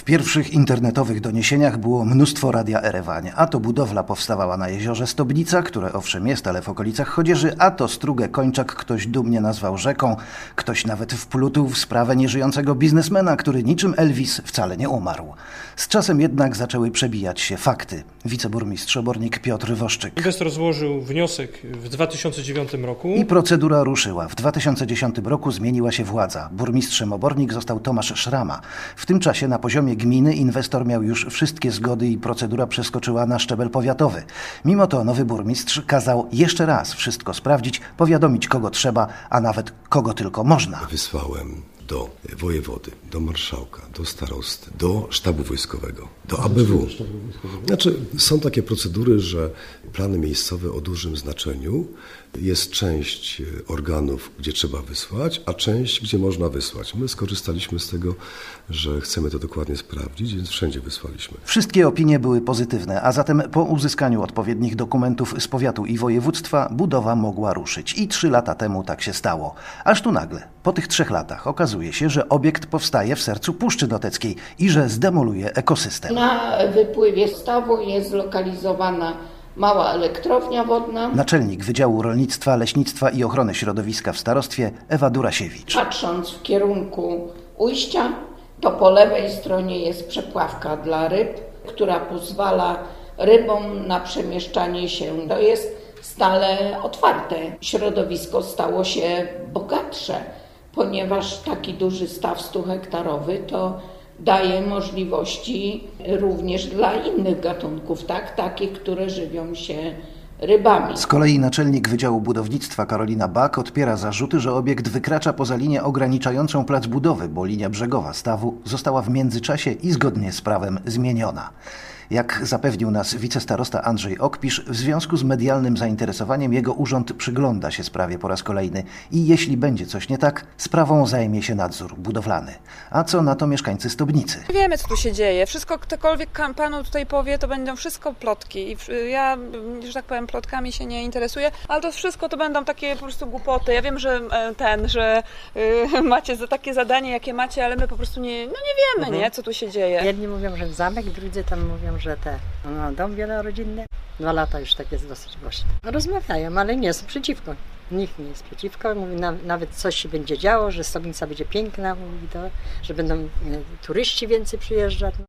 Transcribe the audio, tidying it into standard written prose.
pierwszych internetowych doniesieniach było mnóstwo Radia Erewań. A to budowla powstawała na jeziorze Stobnica, które owszem jest, ale w okolicach Chodzieży, a to Strugę Kończak ktoś dumnie nazwał rzeką. Ktoś nawet wplótł w sprawę nieżyjącego biznesmena, który niczym Elvis wcale nie umarł. Z czasem jednak zaczęły przebijać się fakty. Wiceburmistrz Obornik Piotr Woszczyk. Inwestor złożył wniosek w 2009 roku. I procedura ruszyła. W 2010 roku zmieniła się władza. Burmistrzem Obornik został Tomasz Szrama. W tym czasie na poziomie gminy inwestor miał już wszystkie zgody i procedura przeskoczyła na szczebel powiatowy. Mimo to nowy burmistrz kazał jeszcze raz wszystko sprawdzić, powiadomić kogo trzeba, a nawet kogo tylko można. Wysłałem do wojewody, do marszałka, do starosty, do sztabu wojskowego, do ABW. Znaczy, są takie procedury, że plany miejscowe o dużym znaczeniu, jest część organów, gdzie trzeba wysłać, a część, gdzie można wysłać. My skorzystaliśmy z tego, że chcemy to dokładnie sprawdzić, więc wszędzie wysłaliśmy. Wszystkie opinie były pozytywne, a zatem po uzyskaniu odpowiednich dokumentów z powiatu i województwa budowa mogła ruszyć. I 3 lata temu tak się stało. Aż tu nagle, po tych 3 latach okazuje się, że obiekt powstaje w sercu Puszczy Noteckiej i że zdemoluje ekosystem. Na wypływie stawu jest zlokalizowana mała elektrownia wodna. Naczelnik Wydziału Rolnictwa, Leśnictwa i Ochrony Środowiska w starostwie Ewa Durasiewicz. Patrząc w kierunku ujścia, to po lewej stronie jest przepławka dla ryb, która pozwala rybom na przemieszczanie się. To jest stale otwarte. Środowisko stało się bogatsze, ponieważ taki duży staw 100-hektarowy to daje możliwości również dla innych gatunków, takich, które żywią się rybami. Z kolei naczelnik Wydziału Budownictwa Karolina Bak odpiera zarzuty, że obiekt wykracza poza linię ograniczającą plac budowy, bo linia brzegowa stawu została w międzyczasie i zgodnie z prawem zmieniona. Jak zapewnił nas wicestarosta Andrzej Okpisz, w związku z medialnym zainteresowaniem jego urząd przygląda się sprawie po raz kolejny i jeśli będzie coś nie tak, sprawą zajmie się nadzór budowlany. A co na to mieszkańcy Stobnicy? Wiemy, co tu się dzieje. Wszystko, ktokolwiek panu tutaj powie, to będą wszystko plotki. I ja, że tak powiem, plotkami się nie interesuję, ale to wszystko to będą takie po prostu głupoty. Ja wiem, że macie takie zadanie, jakie macie, ale my po prostu nie wiemy, nie, co tu się dzieje. Jedni mówią, że zamek, drudzy tam mówią, że dom wielorodzinny. 2 lata już tak jest dosyć głośno. Rozmawiają, ale nie są przeciwko. Nikt nie jest przeciwko. Mówi, nawet coś się będzie działo, że Stobnica będzie piękna, mówi to, że będą turyści więcej przyjeżdżać.